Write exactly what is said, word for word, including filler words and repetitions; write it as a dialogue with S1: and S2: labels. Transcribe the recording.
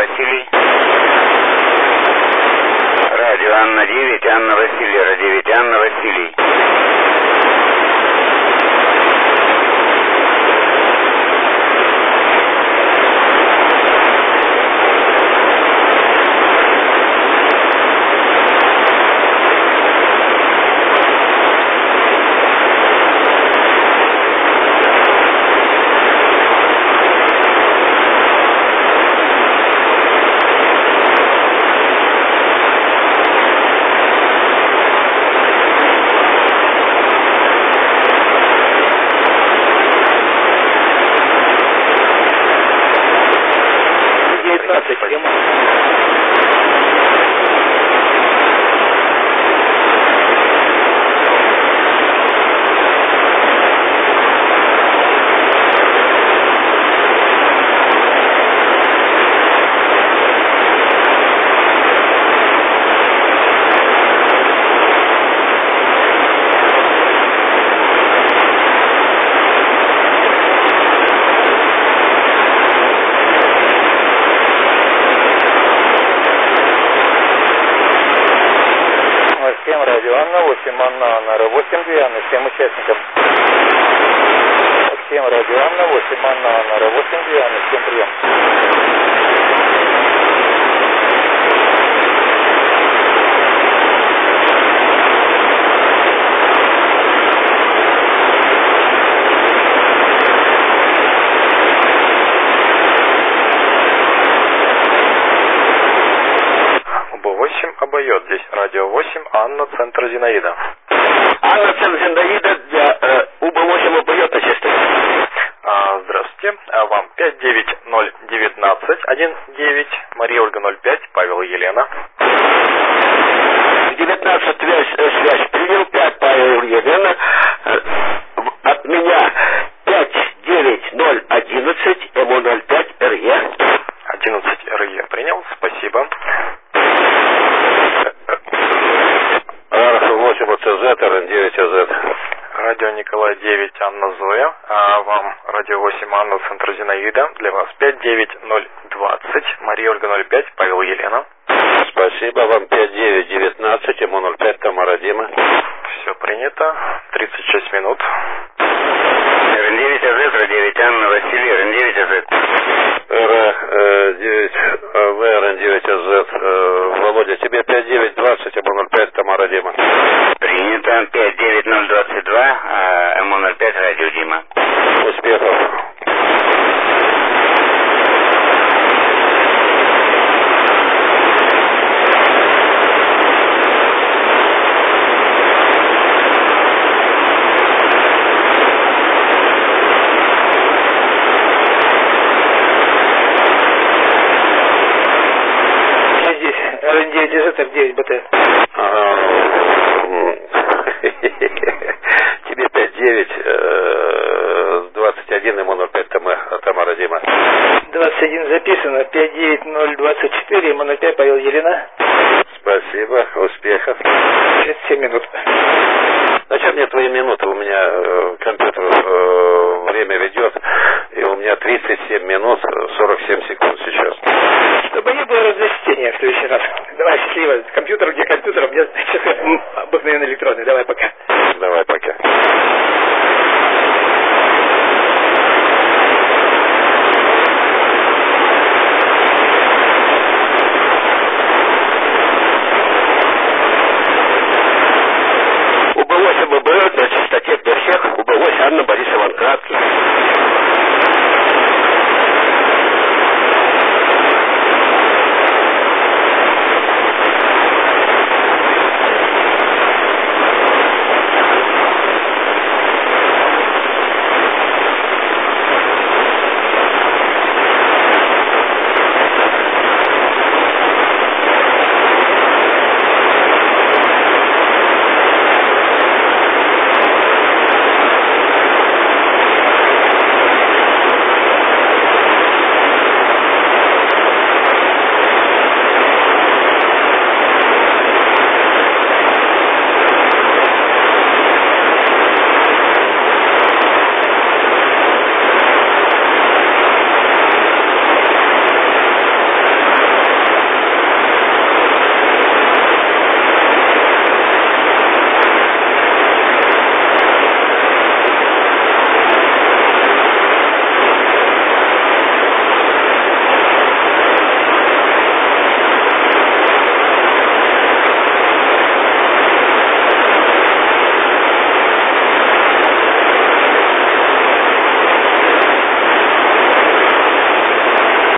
S1: Василий. Радио Анна девять, Анна Василий, девять, Анна Василий.
S2: восемь Анна, Анна, восемь, две Анны, всем участникам. семь радио Анна, восемь Анна, Анна, восемь, две Анны, всем прием.
S3: восемь обоет. Здесь радио восемь, Анна, центр Зинаида.
S4: Анна, центр Зинаида, для э, УБ восемь обоет, отчество.
S3: А, здравствуйте. А вам пять девять ноль девятнадцать один девять, Мария Ольга ноль пять, Павел Елена.
S4: девятнадцать связь, э, связь принял, пять Павел Елена. Э, от меня пять девять ноль одиннадцать, ЭМО ноль пять, РЕ.
S3: одиннадцать РЕ принял, спасибо.
S5: восемь ОЦЗ, РН девять АЗ.
S3: Радио Николай девять, Анна Зоя. А вам радио восемь, Анна, центр Зинаида. Для вас пять девять ноль двадцать, Мария Ольга ноль пять, Павел Елена.
S5: Спасибо, вам пять девять девятнадцать, ему ноль пять, Тамара Дима.
S3: Все принято. тридцать шесть минут.
S1: РН девять АЗ, девять Анна Василий, РН девять АЗ.
S5: Р девять В, РН девять АЗ. Володя, тебе пять девять двадцать, ему ноль пять, Тамара Дима.
S1: Принято. пять девять ноль двадцать два, ЭМО ноль пять, радио Дима.
S5: Успехов.
S2: РН девять АЗ, девять БТ.
S5: Ага. Тебе пять девять двадцать один, ему ноль пять, Тамара Дима.
S2: двадцать один записано, пять девять ноль двадцать четыре, ему ноль пять, Павел Елена.
S5: Спасибо, успехов.
S2: тридцать семь минут.
S5: Зачем мне твои минуты? У меня э, компьютер э, время ведет, и у меня тридцать семь минут сорок семь секунд сейчас.
S2: Чтобы не было разночтения в следующий раз. Давай, счастливо. Компьютер, где компьютер, у меня часы обыкновенно электронные. Давай, пока.
S5: Давай, пока.
S4: УБ восемь обоет на частоте для всех. УБ восемь, Анна, Борис Иван Краткий.